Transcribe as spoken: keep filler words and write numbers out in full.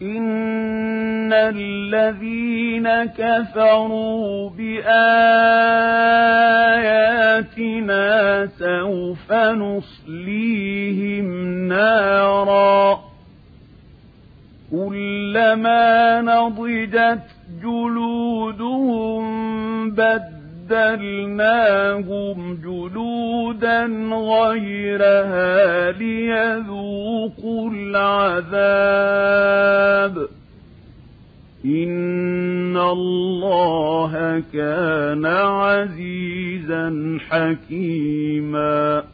إن الذين كفروا بآياتنا سوف نصليهم نارا كلما نضجت جلودهم بدلناهم جلودا غيرها ليذوقوا العذاب إن الله كان عزيزا حكيما